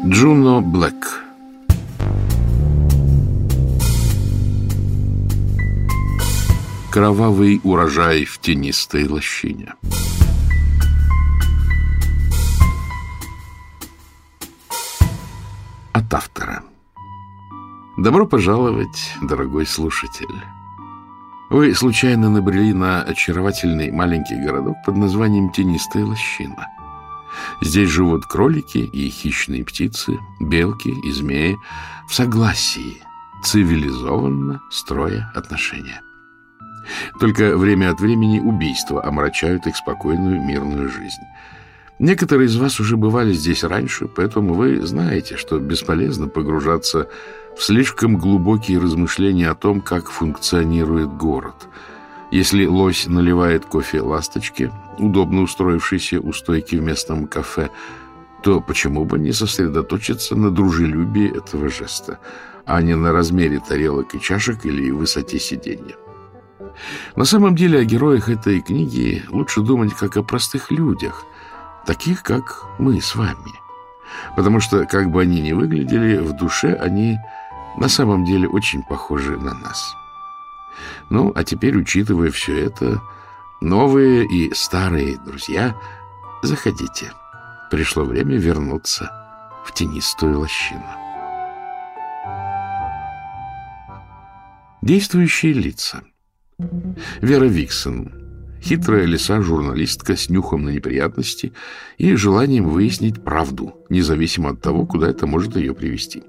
Джуно Блэк. Кровавый урожай в тенистой лощине. От автора. Добро пожаловать, дорогой слушатель. Вы случайно набрели на очаровательный маленький городок под названием Тенистая лощина. Здесь живут кролики и хищные птицы, белки и змеи в согласии, цивилизованно строя отношения. Только время от времени убийства омрачают их спокойную мирную жизнь. Некоторые из вас уже бывали здесь раньше, поэтому вы знаете, что бесполезно погружаться в слишком глубокие размышления о том, как функционирует город. Если лось наливает кофе ласточке, удобно устроившейся у стойки в местном кафе, то почему бы не сосредоточиться на дружелюбии этого жеста, а не на размере тарелок и чашек или высоте сиденья? На самом деле о героях этой книги лучше думать как о простых людях, таких, как мы с вами. Потому что, как бы они ни выглядели, в душе они на самом деле очень похожи на нас. Ну, а теперь, учитывая все это, новые и старые друзья, заходите. Пришло время вернуться в тенистую лощину. Действующие лица. Вера Виксон. Хитрая лиса-журналистка с нюхом на неприятности и желанием выяснить правду, независимо от того, куда это может ее привести.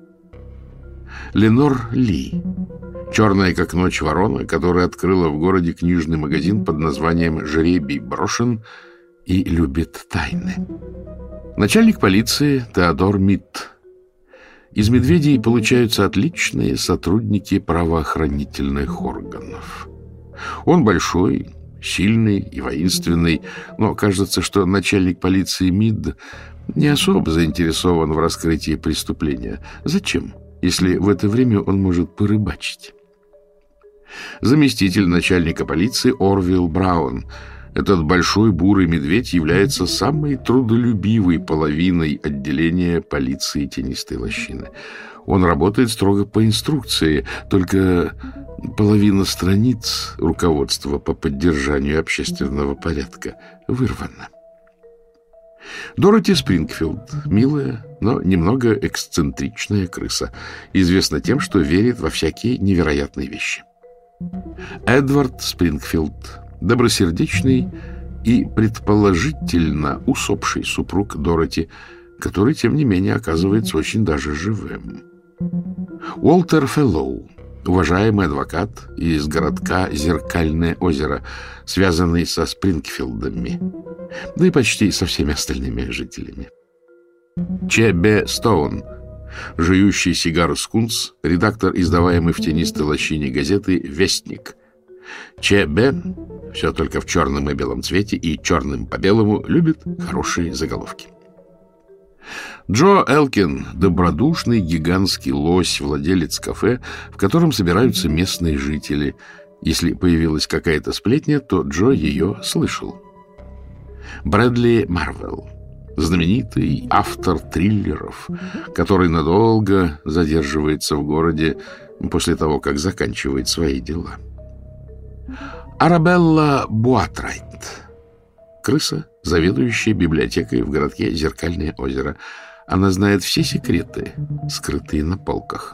Ленор Ли. Черная как ночь ворона, которая открыла в городе книжный магазин под названием «Жребий брошен» и любит тайны. Начальник полиции Теодор Митт. Из медведей получаются отличные сотрудники правоохранительных органов. Он большой, сильный и воинственный, но кажется, что начальник полиции Мидд не особо заинтересован в раскрытии преступления. Зачем, если в это время он может порыбачить? Заместитель начальника полиции Орвилл Браун. Этот большой бурый медведь является самой трудолюбивой половиной отделения полиции Тенистой лощины. Он работает строго по инструкции, только половина страниц руководства по поддержанию общественного порядка вырвана. Дороти Спрингфилд. Милая, но немного эксцентричная крыса. Известна тем, что верит во всякие невероятные вещи. Эдвард Спрингфилд. Добросердечный и, предположительно, усопший супруг Дороти, который, тем не менее, оказывается очень даже живым. Уолтер Феллоу. Уважаемый адвокат из городка Зеркальное озеро, связанный со Спрингфилдами, да и почти со всеми остальными жителями. Че Бе Стоун. Жующий сигару скунс, редактор издаваемой в Тенистой лощине газеты «Вестник». Че Бе, все только в черном и белом цвете и черным по белому, любит хорошие заголовки. Джо Элкин. Добродушный гигантский лось, владелец кафе, в котором собираются местные жители. Если появилась какая-то сплетня, то Джо ее слышал. Брэдли Марвелл. Знаменитый автор триллеров, который надолго задерживается в городе после того, как заканчивает свои дела. Арабелла Буатрайт. Крыса, заведующая библиотекой в городке Зеркальное озеро. Она знает все секреты, скрытые на полках.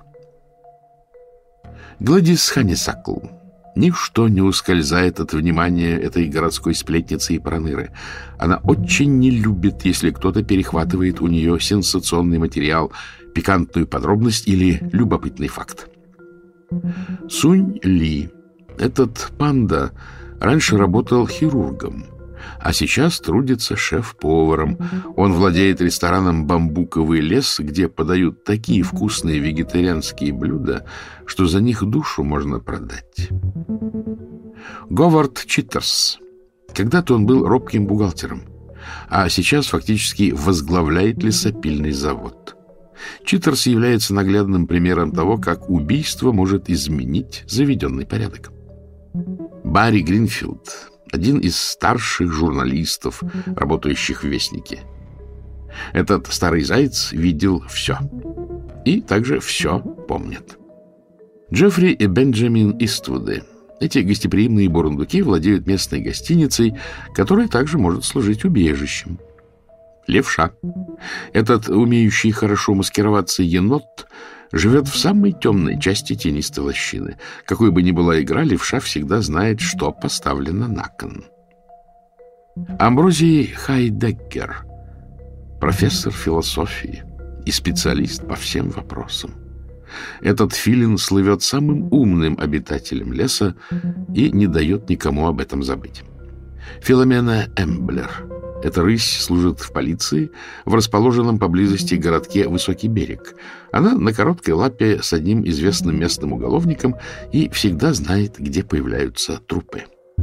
Гладис Ханисакл. Ничто не ускользает от внимания этой городской сплетницы и проныры. Она очень не любит, если кто-то перехватывает у нее сенсационный материал, пикантную подробность или любопытный факт. Сунь Ли. Этот панда раньше работал хирургом, а сейчас трудится шеф-поваром. Он владеет рестораном «Бамбуковый лес», где подают такие вкусные вегетарианские блюда, что за них душу можно продать. Говард Читтерс. Когда-то он был робким бухгалтером, а сейчас фактически возглавляет лесопильный завод. Читтерс является наглядным примером того, как убийство может изменить заведенный порядок. Барри Гринфилд. Один из старших журналистов, работающих в «Вестнике». Этот старый заяц видел все. И также все помнит. Джеффри и Бенджамин Иствуды. Эти гостеприимные бурундуки владеют местной гостиницей, которая также может служить убежищем. Левша. Этот умеющий хорошо маскироваться енот живет в самой темной части тенистой лощины. Какой бы ни была игра, левша всегда знает, что поставлено на кон. Амброзий Хайдеккер. Профессор философии и специалист по всем вопросам. Этот филин слывет самым умным обитателем леса и не дает никому об этом забыть. Филомена Эмблер. Эта рысь служит в полиции в расположенном поблизости городке Высокий берег. Она на короткой лапе с одним известным местным уголовником и всегда знает, где появляются трупы.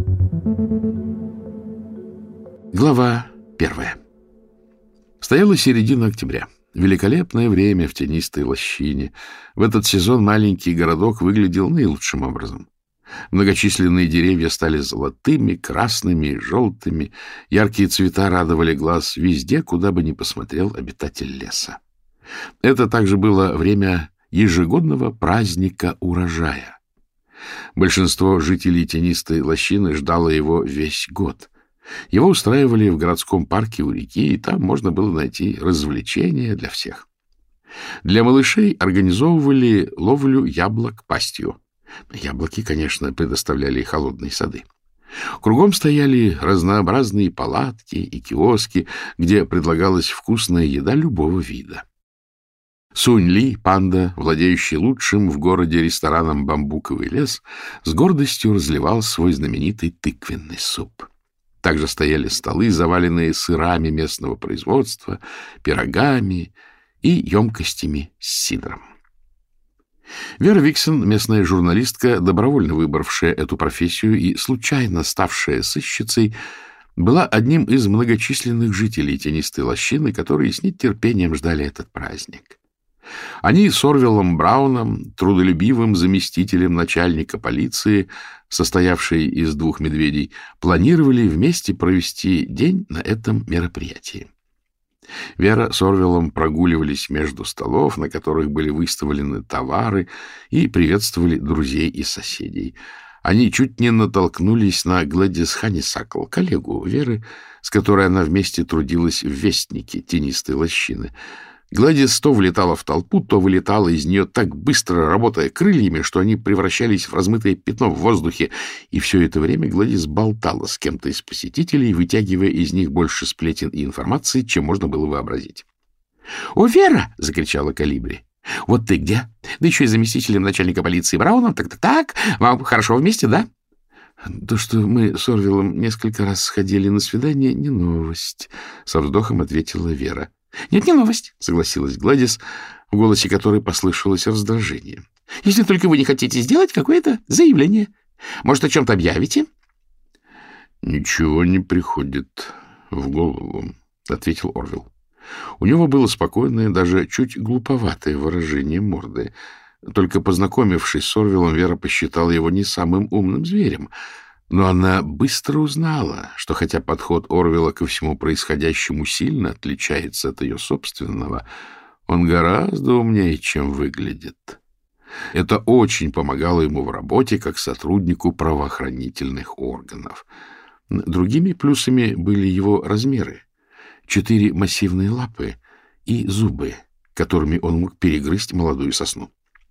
Глава 1. Стояла середина октября. Великолепное время в тенистой лощине. В этот сезон маленький городок выглядел наилучшим образом. Многочисленные деревья стали золотыми, красными, желтыми. Яркие цвета радовали глаз везде, куда бы ни посмотрел обитатель леса. Это также было время ежегодного праздника урожая. Большинство жителей тенистой лощины ждало его весь год. Его устраивали в городском парке у реки, и там можно было найти развлечения для всех. Для малышей организовывали ловлю яблок пастью. Яблоки, конечно, предоставляли холодные сады. Кругом стояли разнообразные палатки и киоски, где предлагалась вкусная еда любого вида. Сунь Ли, панда, владеющий лучшим в городе рестораном «Бамбуковый лес», с гордостью разливал свой знаменитый тыквенный суп. Также стояли столы, заваленные сырами местного производства, пирогами и емкостями с сидром. Вера Виксон, местная журналистка, добровольно выбравшая эту профессию и случайно ставшая сыщицей, была одним из многочисленных жителей тенистой лощины, которые с нетерпением ждали этот праздник. Они с Орвиллом Брауном, трудолюбивым заместителем начальника полиции, состоявшей из 2 медведей, планировали вместе провести день на этом мероприятии. Вера с Орвиллом прогуливались между столов, на которых были выставлены товары, и приветствовали друзей и соседей. Они чуть не натолкнулись на Глэдис Ханисакл, коллегу Веры, с которой она вместе трудилась в «Вестнике» тенистой лощины. Гладис то влетала в толпу, то вылетала из нее так быстро, работая крыльями, что они превращались в размытое пятно в воздухе, и все это время Гладис болтала с кем-то из посетителей, вытягивая из них больше сплетен и информации, чем можно было вообразить. — О, Вера! — закричала Колибри. — Вот ты где? Да еще и заместителем начальника полиции Брауном. Так, вам хорошо вместе, да? — То, что мы с Орвиллом несколько раз сходили на свидание, не новость, — со вздохом ответила Вера. — Нет, не новость, — согласилась Гладис, в голосе которой послышалось раздражение. — Если только вы не хотите сделать какое-то заявление. Может, о чем-то объявите? — Ничего не приходит в голову, — ответил Орвилл. У него было спокойное, даже чуть глуповатое выражение морды. Только познакомившись с Орвиллом, Вера посчитала его не самым умным зверем. Но она быстро узнала, что хотя подход Орвилла ко всему происходящему сильно отличается от ее собственного, он гораздо умнее, чем выглядит. Это очень помогало ему в работе как сотруднику правоохранительных органов. Другими плюсами были его размеры. 4 массивные лапы и зубы, которыми он мог перегрызть молодую сосну.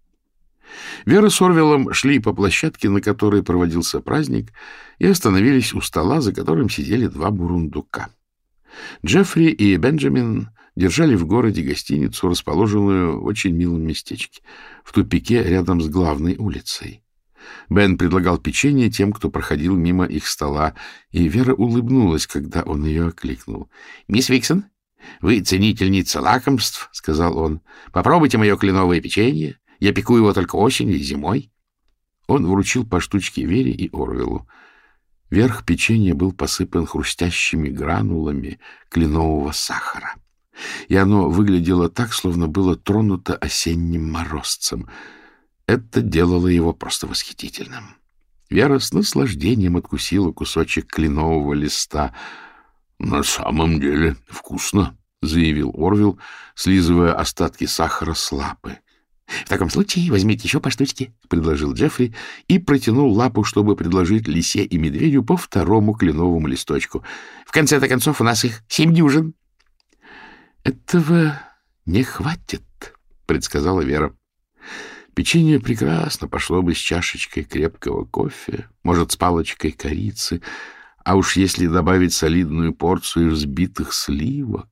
Вера с Орвиллом шли по площадке, на которой проводился праздник, и остановились у стола, за которым сидели 2 бурундука. Джеффри и Бенджамин держали в городе гостиницу, расположенную в очень милом местечке, в тупике рядом с главной улицей. Бен предлагал печенье тем, кто проходил мимо их стола, и Вера улыбнулась, когда он ее окликнул. — Мисс Виксон, вы ценительница лакомств, — сказал он. — Попробуйте мое кленовое печенье. Я пеку его только осенью и зимой. Он вручил по штучке Вере и Орвиллу. Верх печенья был посыпан хрустящими гранулами кленового сахара, и оно выглядело так, словно было тронуто осенним морозцем. Это делало его просто восхитительным. Вера с наслаждением откусила кусочек кленового листа. — На самом деле вкусно, — заявил Орвилл, слизывая остатки сахара с лапы. — В таком случае возьмите еще по штучке, — предложил Джеффри и протянул лапу, чтобы предложить лисе и медведю по второму кленовому листочку. — В конце-то концов у нас их 7 дюжин. — Этого не хватит, — предсказала Вера. Печенье прекрасно пошло бы с чашечкой крепкого кофе, может, с палочкой корицы, а уж если добавить солидную порцию взбитых сливок...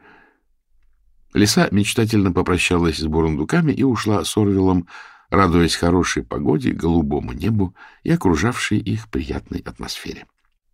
Лиса мечтательно попрощалась с бурундуками и ушла с Орвиллом, радуясь хорошей погоде, голубому небу и окружавшей их приятной атмосфере.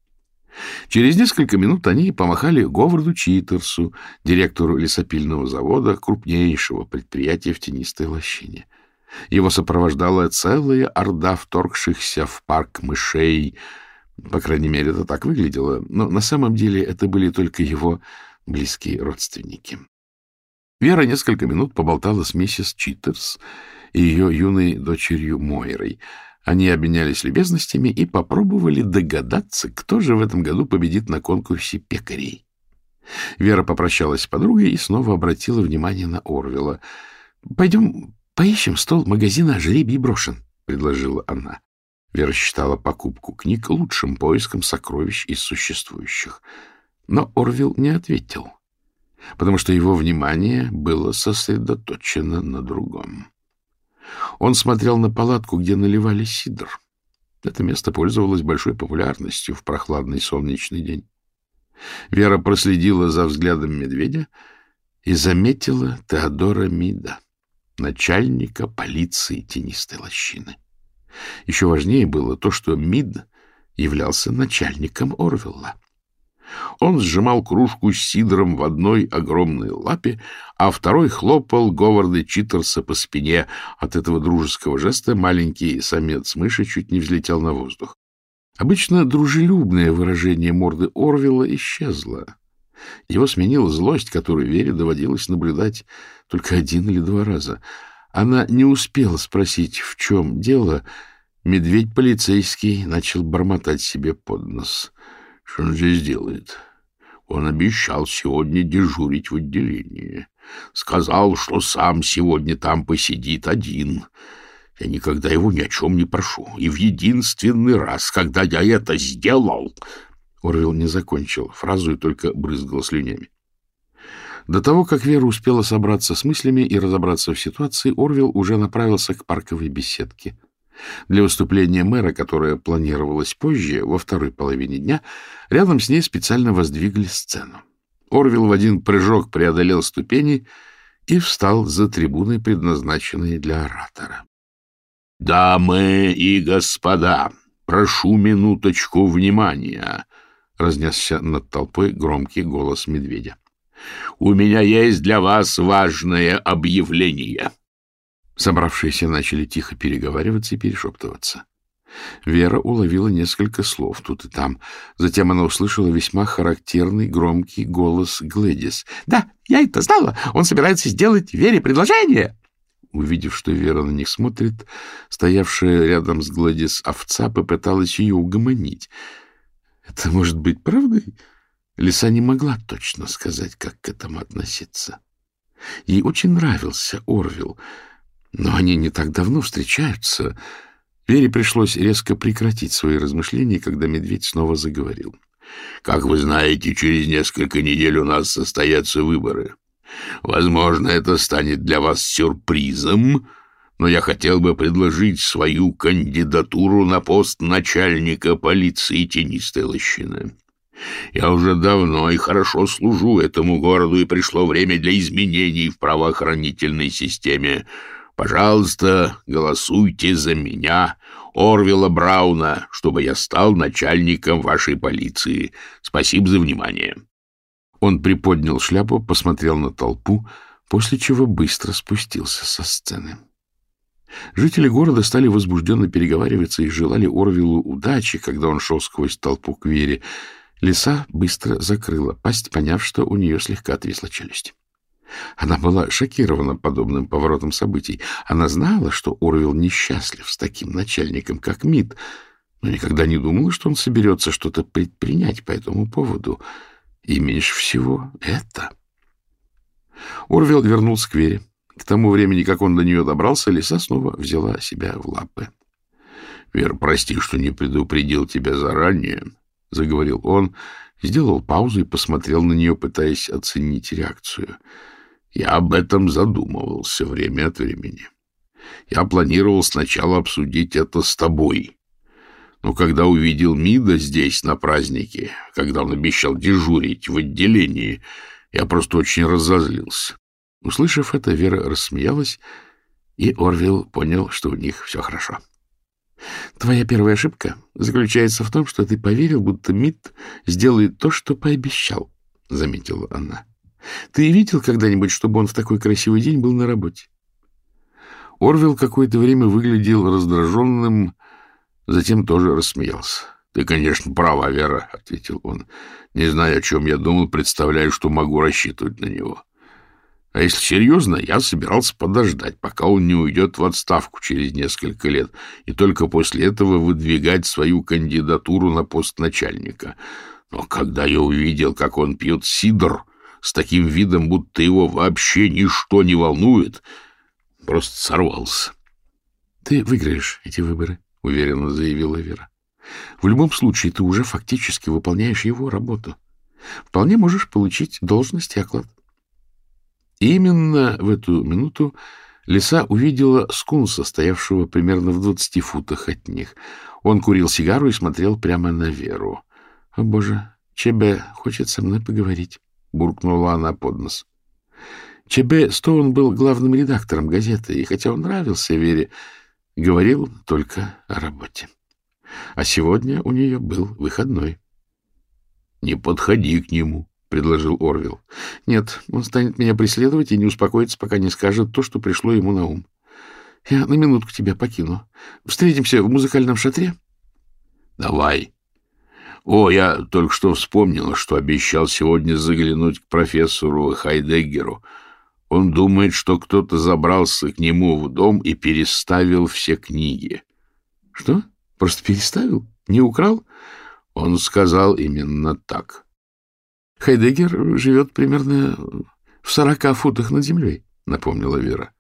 Через несколько минут они помахали Говарду Читерсу, директору лесопильного завода, крупнейшего предприятия в тенистой лощине. Его сопровождала целая орда вторгшихся в парк мышей. По крайней мере, это так выглядело, но на самом деле это были только его близкие родственники. Вера несколько минут поболтала с миссис Читерс и ее юной дочерью Мойрой. Они обменялись любезностями и попробовали догадаться, кто же в этом году победит на конкурсе пекарей. Вера попрощалась с подругой и снова обратила внимание на Орвилла. — Пойдем поищем стол магазина «Жребий брошен», — предложила она. Вера считала покупку книг лучшим поиском сокровищ из существующих. Но Орвилл не ответил, потому что его внимание было сосредоточено на другом. Он смотрел на палатку, где наливали сидр. Это место пользовалось большой популярностью в прохладный солнечный день. Вера проследила за взглядом медведя и заметила Теодора Мида, начальника полиции тенистой лощины. Еще важнее было то, что Мид являлся начальником Орвилла. Он сжимал кружку с сидром в одной огромной лапе, а второй хлопал Говарда Читерса по спине. От этого дружеского жеста маленький самец мыши чуть не взлетел на воздух. Обычно дружелюбное выражение морды Орвилла исчезло. Его сменила злость, которую Вере доводилось наблюдать только 1 или 2 раза. Она не успела спросить, в чем дело. Медведь полицейский начал бормотать себе под нос. Что он здесь делает? Он обещал сегодня дежурить в отделении. Сказал, что сам сегодня там посидит один. Я никогда его ни о чем не прошу. И в единственный раз, когда я это сделал... Орвилл не закончил фразу и только брызгал слюнями. До того, как Вера успела собраться с мыслями и разобраться в ситуации, Орвилл уже направился к парковой беседке. Для выступления мэра, которое планировалось позже, во второй половине дня, рядом с ней специально воздвигли сцену. Орвилл в один прыжок преодолел ступени и встал за трибуной, предназначенной для оратора. — Дамы и господа, прошу минуточку внимания! — разнесся над толпой громкий голос медведя. — У меня есть для вас важное объявление. Собравшиеся начали тихо переговариваться и перешептываться. Вера уловила несколько слов тут и там. Затем она услышала весьма характерный громкий голос Глэдис. — Да, я это знала! Он собирается сделать Вере предложение! Увидев, что Вера на них смотрит, стоявшая рядом с Глэдис овца попыталась ее угомонить. Это может быть правдой? Лиса не могла точно сказать, как к этому относиться. Ей очень нравился Орвилл, но они не так давно встречаются. Вере пришлось резко прекратить свои размышления, когда медведь снова заговорил. — Как вы знаете, через несколько недель у нас состоятся выборы. Возможно, это станет для вас сюрпризом, но я хотел бы предложить свою кандидатуру на пост начальника полиции тенистой лощины. Я уже давно и хорошо служу этому городу, и пришло время для изменений в правоохранительной системе. Пожалуйста, голосуйте за меня, Орвилла Брауна, чтобы я стал начальником вашей полиции. Спасибо за внимание. Он приподнял шляпу, посмотрел на толпу, после чего быстро спустился со сцены. Жители города стали возбужденно переговариваться и желали Орвиллу удачи, когда он шел сквозь толпу к Вере. Лиса быстро закрыла пасть, поняв, что у нее слегка отвисла челюсть. Она была шокирована подобным поворотом событий. Она знала, что Орвилл несчастлив с таким начальником, как Мид, но никогда не думала, что он соберется что-то предпринять по этому поводу. И меньше всего это. Орвилл вернулся к Вере. К тому времени, как он до нее добрался, лиса снова взяла себя в лапы. — Вера, прости, что не предупредил тебя заранее, — заговорил он, сделал паузу и посмотрел на нее, пытаясь оценить реакцию. — Я об этом задумывался время от времени. Я планировал сначала обсудить это с тобой. Но когда увидел Мида здесь, на празднике, когда он обещал дежурить в отделении, я просто очень разозлился. Услышав это, Вера рассмеялась, и Орвилл понял, что у них все хорошо. — Твоя первая ошибка заключается в том, что ты поверил, будто Мид сделает то, что пообещал, — заметила она. — Ты видел когда-нибудь, чтобы он в такой красивый день был на работе? Орвилл какое-то время выглядел раздраженным, затем тоже рассмеялся. — Ты, конечно, права, Вера, — ответил он. — Не знаю, о чем я думал, представляю, что могу рассчитывать на него. А если серьезно, я собирался подождать, пока он не уйдет в отставку через несколько лет, и только после этого выдвигать свою кандидатуру на пост начальника. Но когда я увидел, как он пьет сидр с таким видом, будто его вообще ничто не волнует, просто сорвался. — Ты выиграешь эти выборы, — уверенно заявила Вера. — В любом случае, ты уже фактически выполняешь его работу. Вполне можешь получить должность и оклад. И именно в эту минуту лиса увидела скунса, стоявшего примерно в 20 футах от них. Он курил сигару и смотрел прямо на Веру. — О, боже, Чебе хочет со мной поговорить, — буркнула она под нос. Чебе Стоун был главным редактором газеты, и хотя он нравился Вере, говорил только о работе. А сегодня у нее был выходной. — Не подходи к нему, — предложил Орвилл. — Нет, он станет меня преследовать и не успокоится, пока не скажет то, что пришло ему на ум. Я на минутку тебя покину. Встретимся в музыкальном шатре? — Давай. О, я только что вспомнил, что обещал сегодня заглянуть к профессору Хайдеггеру. Он думает, что кто-то забрался к нему в дом и переставил все книги. — Что? Просто переставил? Не украл? Он сказал именно так. Хайдеггер живет примерно в 40 футах над землей, — напомнила Вера.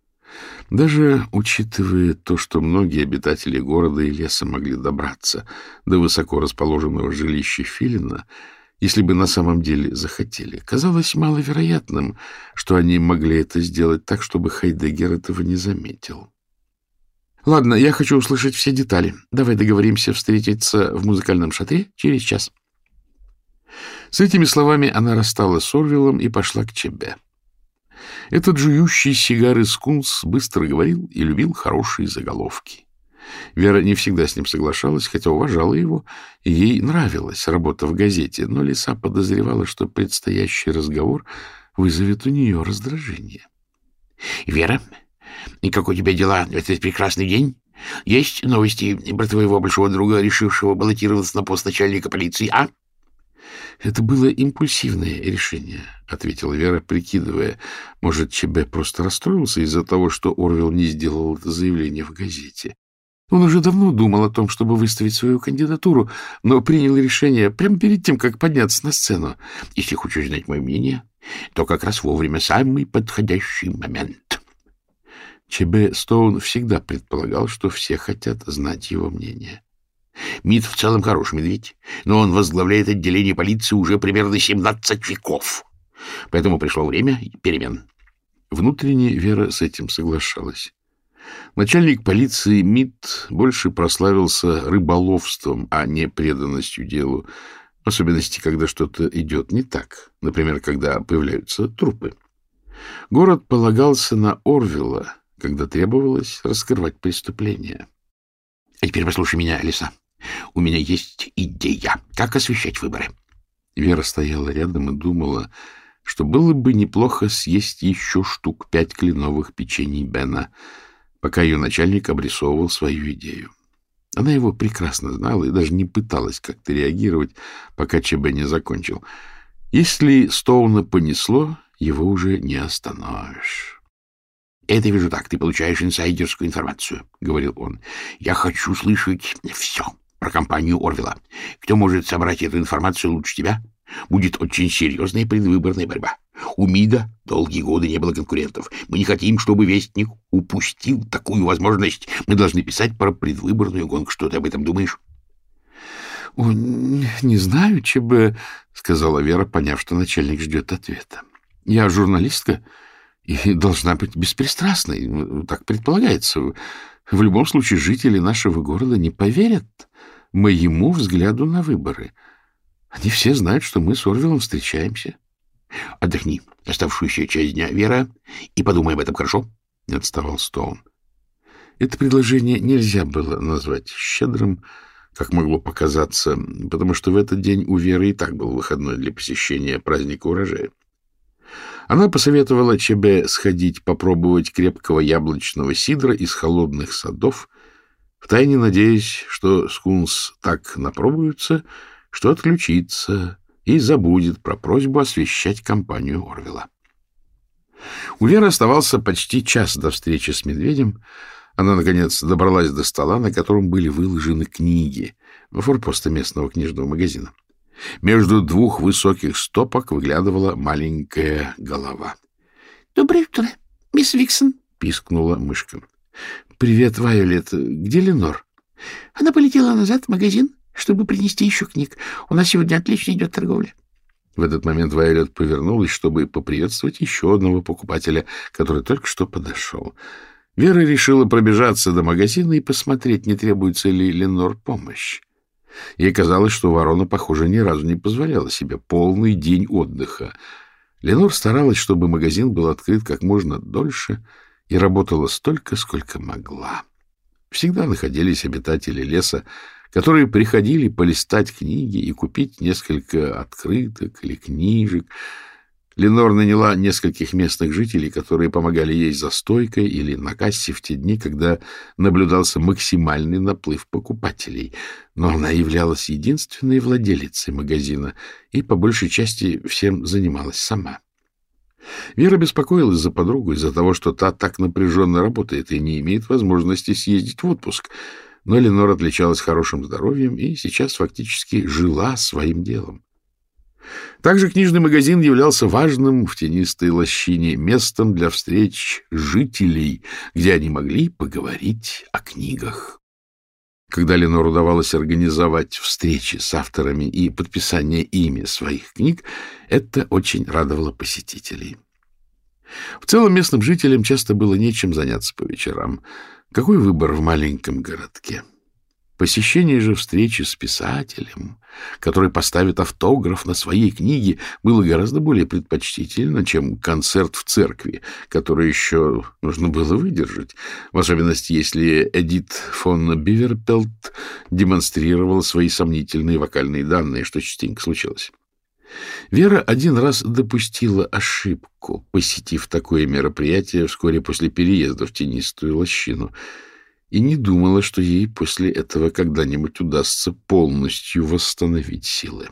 Даже учитывая то, что многие обитатели города и леса могли добраться до высоко расположенного жилища Филина, если бы на самом деле захотели, казалось маловероятным, что они могли это сделать так, чтобы Хайдеггер этого не заметил. — Ладно, я хочу услышать все детали. Давай договоримся встретиться в музыкальном шатре через час. С этими словами она рассталась с Орвиллом и пошла к Чебе. Этот жующий сигары скунс быстро говорил и любил хорошие заголовки. Вера не всегда с ним соглашалась, хотя уважала его, и ей нравилась работа в газете, но лиса подозревала, что предстоящий разговор вызовет у нее раздражение. — Вера, и как у тебя дела в этот прекрасный день? Есть новости про твоего большого друга, решившего баллотироваться на пост начальника полиции, а? — Это было импульсивное решение, — ответила Вера, прикидывая. Может, ЧБ просто расстроился из-за того, что Орвилл не сделал это заявление в газете. Он уже давно думал о том, чтобы выставить свою кандидатуру, но принял решение прямо перед тем, как подняться на сцену. Если хочешь знать мое мнение, то как раз вовремя самый подходящий момент. ЧБ Стоун всегда предполагал, что все хотят знать его мнение. Мид в целом хороший медведь, но он возглавляет отделение полиции уже примерно 17 веков. Поэтому пришло время перемен. Внутренне Вера с этим соглашалась. Начальник полиции Мид больше прославился рыболовством, а не преданностью делу, в особенности, когда что-то идет не так, например, когда появляются трупы. Город полагался на Орвилла, когда требовалось раскрывать преступления. — А теперь послушай меня, лиса. У меня есть идея, как освещать выборы. Вера стояла рядом и думала, что было бы неплохо съесть еще штук 5 кленовых печений Бена, пока ее начальник обрисовывал свою идею. Она его прекрасно знала и даже не пыталась как-то реагировать, пока ЧБ не закончил. Если Стоуна понесло, его уже не остановишь. — Это вижу так, ты получаешь инсайдерскую информацию, — говорил он. — Я хочу слышать все про компанию Орвилла. Кто может собрать эту информацию лучше тебя? Будет очень серьезная предвыборная борьба. У МИДа долгие годы не было конкурентов. Мы не хотим, чтобы Вестник упустил такую возможность. Мы должны писать про предвыборную гонку. Что ты об этом думаешь? — Не знаю, ЧБ, — сказала Вера, поняв, что начальник ждет ответа. — Я журналистка и должна быть беспристрастной. Так предполагается. В любом случае, жители нашего города не поверят моему взгляду на выборы. Они все знают, что мы с Орвеллом встречаемся. — Отдохни оставшуюся часть дня, Вера, и подумай об этом, хорошо? — не отставал Стоун. Это предложение нельзя было назвать щедрым, как могло показаться, потому что в этот день у Веры и так был выходной для посещения праздника урожая. Она посоветовала ЧБ сходить попробовать крепкого яблочного сидра из холодных садов, втайне надеясь, что скунс так напробуется, что отключится и забудет про просьбу освещать компанию Орвелла. У Веры оставался почти час до встречи с медведем. Она, наконец, добралась до стола, на котором были выложены книги, форпоста местного книжного магазина. Между двух высоких стопок выглядывала маленькая голова. — Доброе утро, мисс Виксон, — пискнула мышка. — Привет, Вайолет. Где Ленор? — Она полетела назад в магазин, чтобы принести еще книг. У нас сегодня отлично идет торговля. В этот момент Вайолет повернулась, чтобы поприветствовать еще одного покупателя, который только что подошел. Вера решила пробежаться до магазина и посмотреть, не требуется ли Ленор помощь. Ей казалось, что ворона, похоже, ни разу не позволяла себе полный день отдыха. Ленор старалась, чтобы магазин был открыт как можно дольше, и работала столько, сколько могла. Всегда находились обитатели леса, которые приходили полистать книги и купить несколько открыток или книжек. Ленор наняла нескольких местных жителей, которые помогали ей за стойкой или на кассе в те дни, когда наблюдался максимальный наплыв покупателей. Но она являлась единственной владелицей магазина и, по большей части, всем занималась сама. Вера беспокоилась за подругу из-за того, что та так напряженно работает и не имеет возможности съездить в отпуск. Но Ленор отличалась хорошим здоровьем и сейчас фактически жила своим делом. Также книжный магазин являлся важным в тенистой лощине местом для встреч жителей, где они могли поговорить о книгах. Когда Ленор удавалось организовать встречи с авторами и подписание ими своих книг, это очень радовало посетителей. В целом местным жителям часто было нечем заняться по вечерам. Какой выбор в маленьком городке? Посещение же встречи с писателем, который поставит автограф на своей книге, было гораздо более предпочтительно, чем концерт в церкви, который еще нужно было выдержать, в особенности, если Эдит фон Биверпелт демонстрировала свои сомнительные вокальные данные, что частенько случалось. Вера один раз допустила ошибку, посетив такое мероприятие вскоре после переезда в тенистую лощину, и не думала, что ей после этого когда-нибудь удастся полностью восстановить силы.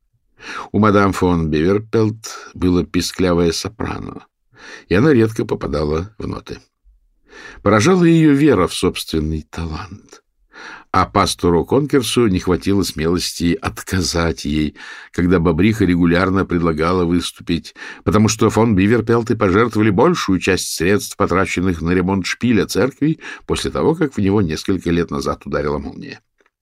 У мадам фон Биверпелт было писклявое сопрано, и она редко попадала в ноты. Поражала ее вера в собственный талант. А пастору Конкерсу не хватило смелости отказать ей, когда бобриха регулярно предлагала выступить, потому что фон Биверпелты пожертвовали большую часть средств, потраченных на ремонт шпиля церкви, после того, как в него несколько лет назад ударила молния.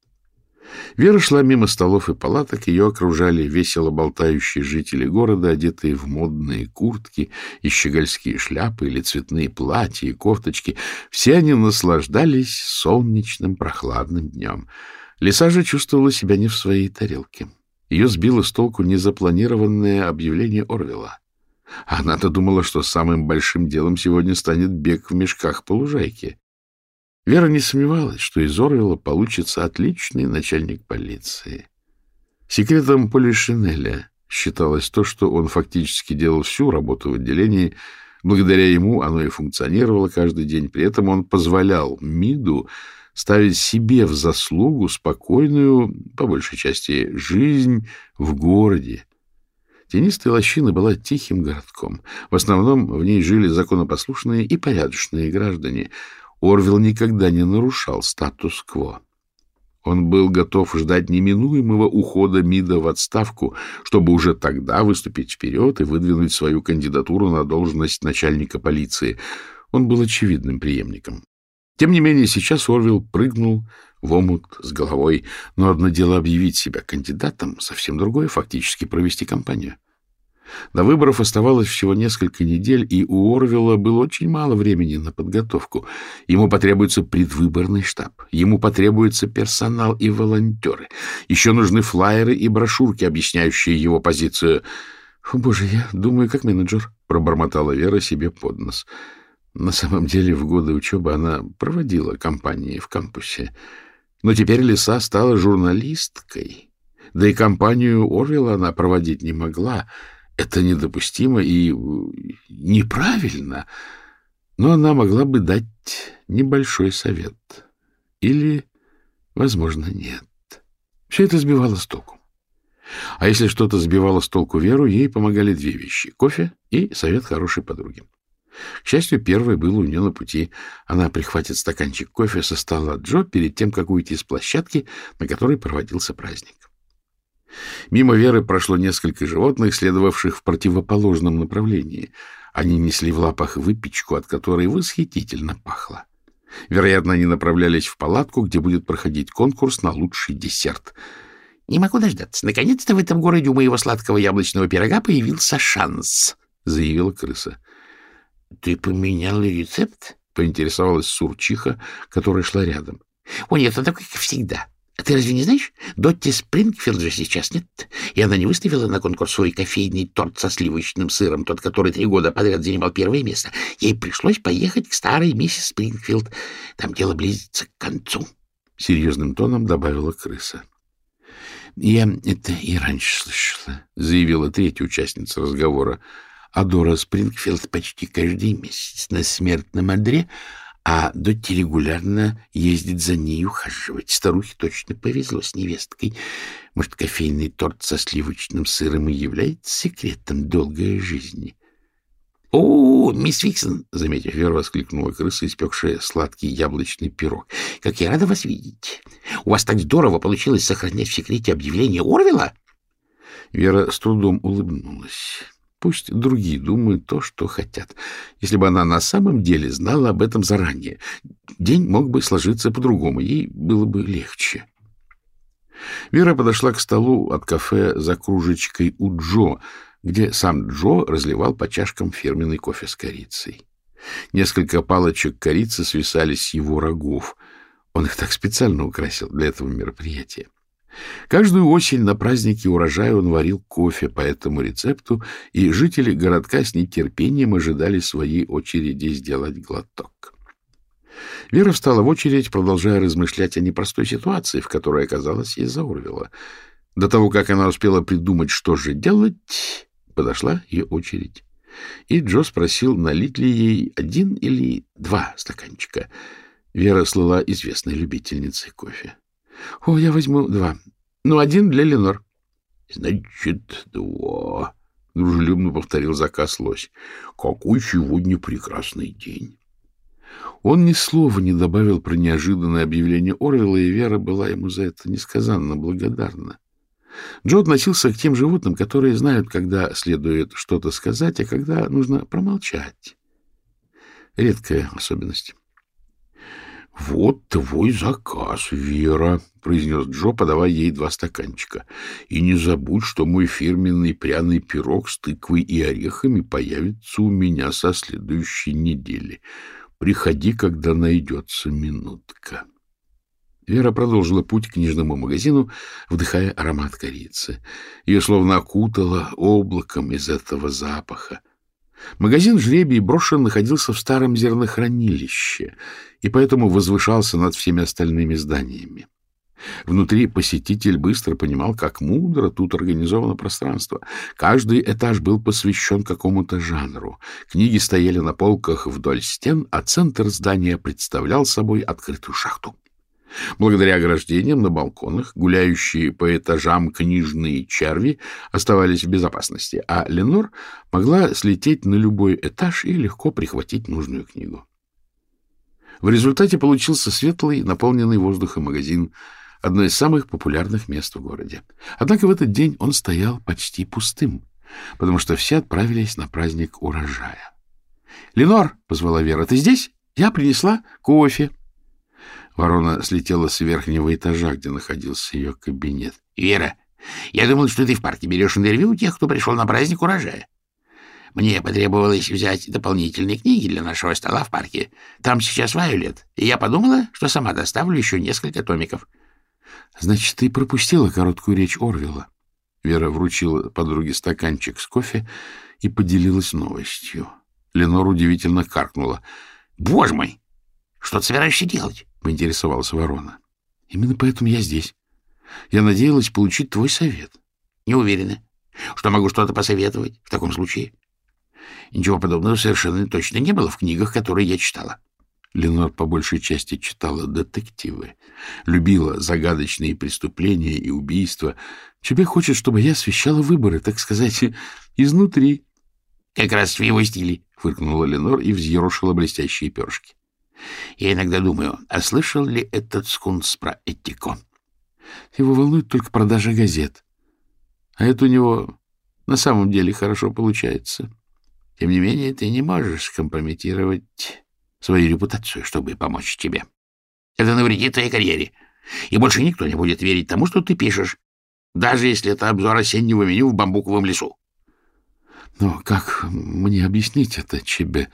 Вера шла мимо столов и палаток, ее окружали весело болтающие жители города, одетые в модные куртки и щегольские шляпы или цветные платья и кофточки. Все они наслаждались солнечным прохладным днем. Лиса же чувствовала себя не в своей тарелке. Ее сбило с толку незапланированное объявление Орвелла. Она-то думала, что самым большим делом сегодня станет бег в мешках по лужайке. Вера не сомневалась, что из Орвелла получится отличный начальник полиции. Секретом Полишинеля считалось то, что он фактически делал всю работу в отделении. Благодаря ему оно и функционировало каждый день. При этом он позволял МИДу ставить себе в заслугу спокойную, по большей части, жизнь в городе. Тенистая лощина была тихим городком. В основном в ней жили законопослушные и порядочные граждане. Орвелл никогда не нарушал статус-кво. Он был готов ждать неминуемого ухода МИДа в отставку, чтобы уже тогда выступить вперед и выдвинуть свою кандидатуру на должность начальника полиции. Он был очевидным преемником. Тем не менее, сейчас Орвилл прыгнул в омут с головой. Но одно дело объявить себя кандидатом, совсем другое — фактически провести кампанию. До выборов оставалось всего несколько недель, и у Орвилла было очень мало времени на подготовку. Ему потребуется предвыборный штаб, ему потребуется персонал и волонтеры. Еще нужны флаеры и брошюрки, объясняющие его позицию. «О, боже, я думаю, как менеджер», — пробормотала Вера себе под нос. На самом деле, в годы учебы она проводила кампании в кампусе. Но теперь Лиса стала журналисткой. Да и кампанию Орвилла она проводить не могла. Это недопустимо и неправильно. Но она могла бы дать небольшой совет. Или, возможно, нет. Все это сбивало с толку. А если что-то сбивало с толку Веру, ей помогали две вещи — кофе и совет хорошей подруги. К счастью, первый был у нее на пути. Она прихватит стаканчик кофе со стола Джо перед тем, как уйти с площадки, на которой проводился праздник. Мимо Веры прошло несколько животных, следовавших в противоположном направлении. Они несли в лапах выпечку, от которой восхитительно пахло. Вероятно, они направлялись в палатку, где будет проходить конкурс на лучший десерт. — Не могу дождаться. Наконец-то в этом городе у моего сладкого яблочного пирога появился шанс, — заявила крыса. — Ты поменяла рецепт? — поинтересовалась Сурчиха, которая шла рядом. — О, нет, он такой, как всегда. А ты разве не знаешь? Дотти Спрингфилд же сейчас нет. И она не выставила на конкурс свой кофейный торт со сливочным сыром, тот, который 3 года подряд занимал первое место. Ей пришлось поехать к старой миссис Спрингфилд. Там дело близится к концу. Серьезным тоном добавила крыса. — Я это и раньше слышала, — заявила третья участница разговора. А Дора Спрингфилд почти каждый месяц на смертном одре, а Дотти регулярно ездит за ней ухаживать. Старухе точно повезло с невесткой. Может, кофейный торт со сливочным сыром и является секретом долгой жизни? — О, мисс Фиксон! — заметив Вера, воскликнула крыса, испекшая сладкий яблочный пирог. — Как я рада вас видеть! У вас так здорово получилось сохранять в секрете объявление Орвилла! Вера с трудом улыбнулась. Пусть другие думают то, что хотят. Если бы она на самом деле знала об этом заранее, день мог бы сложиться по-другому, ей было бы легче. Вера подошла к столу от кафе за кружечкой у Джо, где сам Джо разливал по чашкам фирменный кофе с корицей. Несколько палочек корицы свисали с его рогов. Он их так специально украсил для этого мероприятия. Каждую осень на празднике урожая он варил кофе по этому рецепту, и жители городка с нетерпением ожидали своей очереди сделать глоток. Вера встала в очередь, продолжая размышлять о непростой ситуации, в которой оказалась из-за Орвилла. До того, как она успела придумать, что же делать, подошла ее очередь. И Джо спросил, налить ли ей 1 или 2 стаканчика. Вера слыла известной любительницей кофе. — О, я возьму 2. Ну, 1 для Ленор. — Значит, 2, — дружелюбно повторил заказ лось. — Какой сегодня прекрасный день! Он ни слова не добавил про неожиданное объявление Орвилла, и Вера была ему за это несказанно благодарна. Джо относился к тем животным, которые знают, когда следует что-то сказать, а когда нужно промолчать. Редкая особенность. — Вот твой заказ, Вера, — произнес Джо, подавая ей 2 стаканчика. — И не забудь, что мой фирменный пряный пирог с тыквой и орехами появится у меня со следующей недели. Приходи, когда найдется минутка. Вера продолжила путь к книжному магазину, вдыхая аромат корицы. Ее словно окутало облаком из этого запаха. Магазин «Жребий брошен» находился в старом зернохранилище и поэтому возвышался над всеми остальными зданиями. Внутри посетитель быстро понимал, как мудро тут организовано пространство. Каждый этаж был посвящен какому-то жанру. Книги стояли на полках вдоль стен, а центр здания представлял собой открытую шахту. Благодаря ограждениям на балконах гуляющие по этажам книжные черви оставались в безопасности, а Ленор могла слететь на любой этаж и легко прихватить нужную книгу. В результате получился светлый, наполненный воздухом магазин. одно из самых популярных мест в городе. Однако в этот день он стоял почти пустым, потому что все отправились на праздник урожая. — Ленор, — позвала Вера, — ты здесь? Я принесла кофе. Ворона слетела с верхнего этажа, где находился ее кабинет. — Вера, я думал, что ты в парке берешь интервью у тех, кто пришел на праздник урожая. Мне потребовалось взять дополнительные книги для нашего стола в парке. Там сейчас Вайолет, и я подумала, что сама доставлю еще несколько томиков. — Значит, ты пропустила короткую речь Орвелла? Вера вручила подруге стаканчик с кофе и поделилась новостью. Ленор удивительно каркнула. — Боже мой! Что ты собираешься делать? — поинтересовалась ворона. — Именно поэтому я здесь. Я надеялась получить твой совет. — Не уверена, что могу что-то посоветовать в таком случае. Ничего подобного совершенно точно не было в книгах, которые я читала. Ленор по большей части читала детективы, любила загадочные преступления и убийства. Тебе хочет, чтобы я освещала выборы, так сказать, изнутри. — Как раз в его стиле, — фыркнула Ленор и взъерошила блестящие перышки. — Я иногда думаю, а слышал ли этот скунс про Этико? Его волнует только продажа газет. А это у него на самом деле хорошо получается. Тем не менее, ты не можешь скомпрометировать свою репутацию, чтобы помочь тебе. Это навредит твоей карьере, и больше никто не будет верить тому, что ты пишешь, даже если это обзор осеннего меню в бамбуковом лесу. Но как мне объяснить это, Чебе?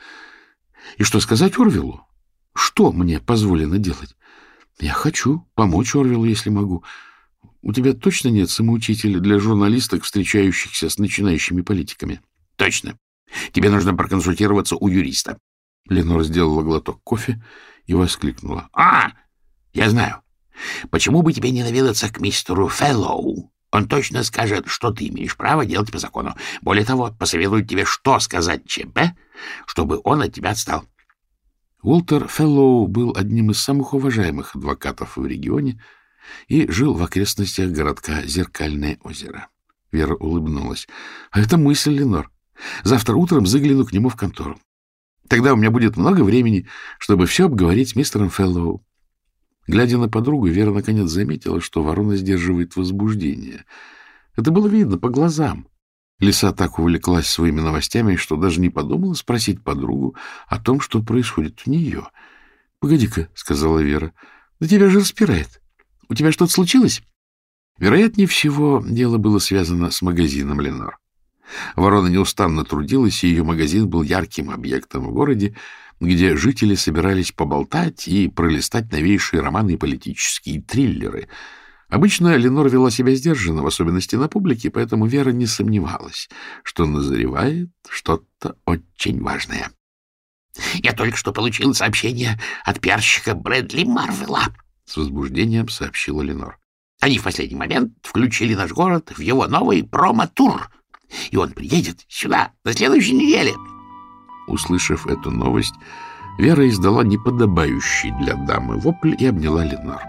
И что сказать Орвеллу? Что мне позволено делать? Я хочу помочь Орвеллу, если могу. У тебя точно нет самоучителя для журналисток, встречающихся с начинающими политиками? Точно. Тебе нужно проконсультироваться у юриста. Ленор сделала глоток кофе и воскликнула. — Я знаю. Почему бы тебе не наведаться к мистеру Фэллоу? Он точно скажет, что ты имеешь право делать по закону. Более того, посоветует тебе, что сказать ЧП, чтобы он от тебя отстал. Уолтер Фэллоу был одним из самых уважаемых адвокатов в регионе и жил в окрестностях городка Зеркальное озеро. Вера улыбнулась. — А это мысль, Ленор. Завтра утром загляну к нему в контору. Тогда у меня будет много времени, чтобы все обговорить с мистером Фэллоу. Глядя на подругу, Вера наконец заметила, что ворона сдерживает возбуждение. Это было видно по глазам. Лиса так увлеклась своими новостями, что даже не подумала спросить подругу о том, что происходит у нее. — Погоди-ка, — сказала Вера, — да тебя же распирает. У тебя что-то случилось? Вероятнее всего, дело было связано с магазином Ленор. Ворона неустанно трудилась, и ее магазин был ярким объектом в городе, где жители собирались поболтать и пролистать новейшие романы и политические триллеры. Обычно Ленор вела себя сдержанно, в особенности на публике, поэтому Вера не сомневалась, что назревает что-то очень важное. — Я только что получил сообщение от пиарщика Брэдли Марвелла, — с возбуждением сообщила Ленор. — Они в последний момент включили наш город в его новый промо-тур, и он приедет сюда на следующей неделе. Услышав эту новость, Вера издала неподобающий для дамы вопль и обняла Ленор.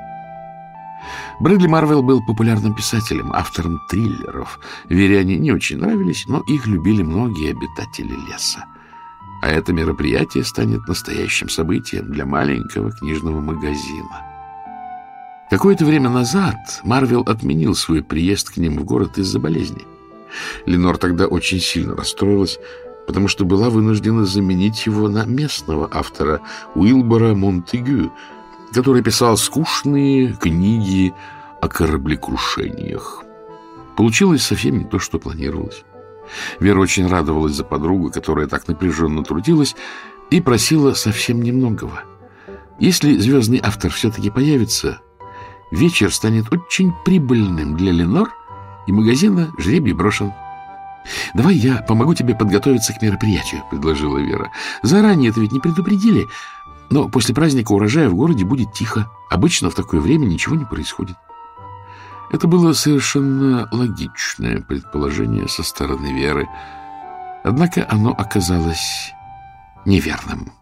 Брэдли Марвелл был популярным писателем, автором триллеров. Вере они не очень нравились, но их любили многие обитатели леса. А это мероприятие станет настоящим событием для маленького книжного магазина. Какое-то время назад Марвелл отменил свой приезд к ним в город из-за болезни. Ленор тогда очень сильно расстроилась, потому что была вынуждена заменить его на местного автора Уилбора Монтегю, который писал скучные книги о кораблекрушениях. Получилось совсем не то, что планировалось. Вера очень радовалась за подругу, которая так напряженно трудилась, и просила совсем немногого. Если звездный автор все-таки появится, вечер станет очень прибыльным для Ленор, и магазина жребий брошен. — Давай я помогу тебе подготовиться к мероприятию, — предложила Вера. — Заранее это ведь не предупредили, но после праздника урожая в городе будет тихо. Обычно в такое время ничего не происходит. Это было совершенно логичное предположение со стороны Веры, однако оно оказалось неверным.